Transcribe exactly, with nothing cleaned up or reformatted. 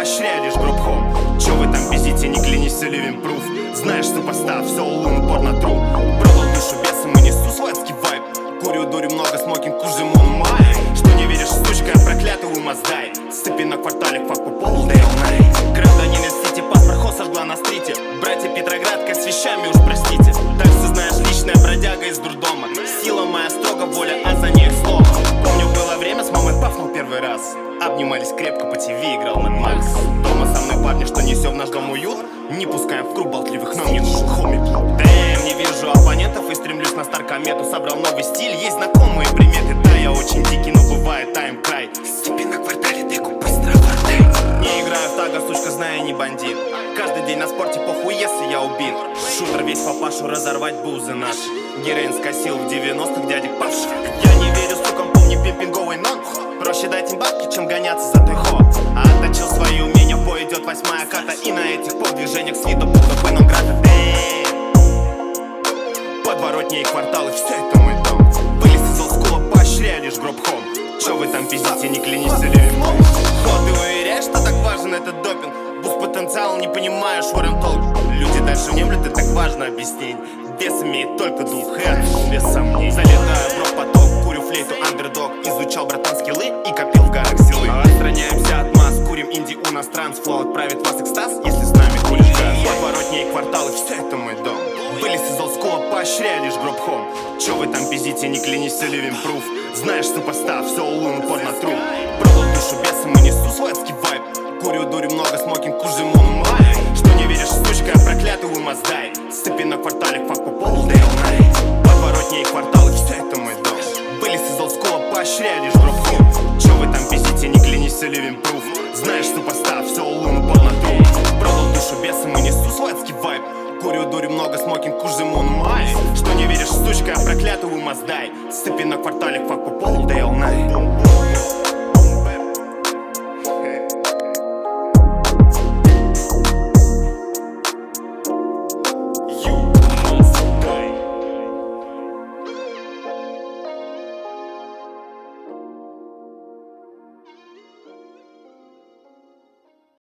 поощряю лишь гроб-хом. Чё вы там безите, не клянись, living proof. Знаешь, супостав, все улун, упорно тру. Продал душу бесом и несу свой адский вайб. Курю, дурю много, смокинг, кужему май. Что не веришь, сучка, я проклятый умаздай. Сыпи на квартале, фак по полу, day all night. Гражданин из Сити, паспорт хо сожгла на стрите. Братья Петроградка с вещами, уж простите. Так ты знаешь, личная бродяга из дурдома. Сила моя строго, воля, а за ней слово. Помню, было время, с мамой пахнул первый раз. Обнимались крепко, по ТВ играл Мэн Макс. Дома со мной парни, что несем в наш дом уют. Не пускаем в круг болтливых, нам не нужен хоми. Дэм, не вижу оппонентов и стремлюсь на стар-комету. Собрал новый стиль, есть знакомые приметы. Да, я очень дикий, но бывает тайм-край. Степи на квартале, деку быстро вардай. Не играю в тага, сучка, зная, не бандит. Каждый день на спорте, похуй, если я убит. Шутер весь папашу, разорвать бузы наши. Героин скосил в девяностых дядек павших. Я не верю, сукам, помни пимпинговый нон. Проще дать им бабки, чем гоняться за той хо. А отточил свои умения, в бой идет восьмая ката. И на этих движениях с виду будто бы Нонграда. Подворотни и кварталы, все это мой дом. Вылез из олдскула, поощряю лишь гроб-хом. Чё вы там пиздите, не клянись, living proof. Хо, ты уверяешь, что так важен этот допинг? Буст потенциал, не понимаешь, what I'm talking. Люди дальше внемлют, и так важно объяснить. Бес имеет только дух, и отцу без сомнений. Залетаю в рок-поток, курю флейту, андердог. Изучал братан скиллы и копил в горах силы. Отстраняемся от масс, курим инди, у нас транс. Флоу отправит вас экстаз, если с нами куришь газ. Подворотни и кварталы, все это мой дом. Вылез из олдскула, поощряю лишь гроб-хом. Чё вы там пиздите, не клянись, living proof. Знаешь, супостав, все улун, упорно тру. Продал душу бесом и несу свой адский вайб. Курю, дурю много, смокинг, кужему май. Что не веришь, сучка, я проклятый умаздай. Сыпи на квартале, фак по полу, day all night. Подворотни и кварталы, все это мой дом. Вылез из олдскула, поощряю лишь гроб-хом. Чё вы там пиздите, не клянись, living proof. Знаешь, супостав, все улун, упорно тру. Продал душу бесом и несу свой адский вайб. Курю, дурю много, смокинг, кужему май. Что не веришь, сучка, я проклятый умаздай. Сыпи на квартале, фак по полу, day all night.